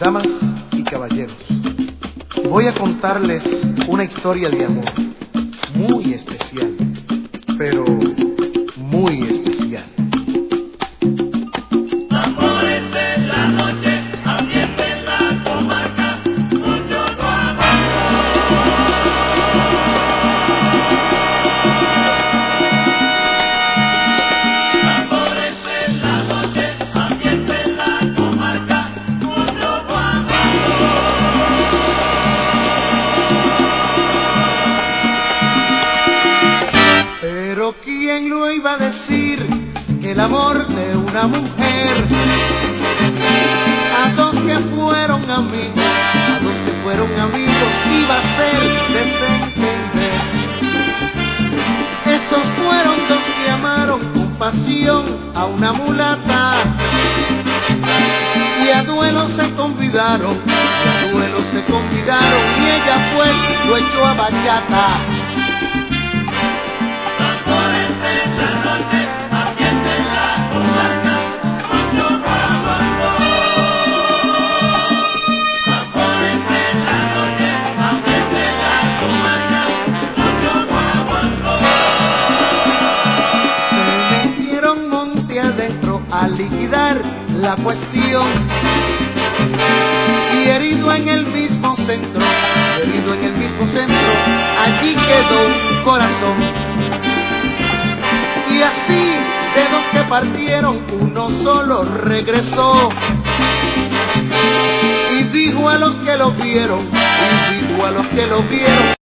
Damas y caballeros, voy a contarles una historia de amor muy especial, pero muy especial. Tambores en la noche, ambiente en la comarca, mucho Tambores en la noche, ambiente en la comarca, mucho Pero ¿quién lo iba a decir? Que el amor de una mujer a dos que fueron amigos, iba a ser desentender. Estos fueron dos que amaron con pasión a una mulata y a duelo se convidaron, y ella pues lo echó a bachata. A liquidar la cuestión y herido en el mismo centro, allí quedó un corazón. Y así de dos que partieron, uno solo regresó y dijo a los que lo vieron,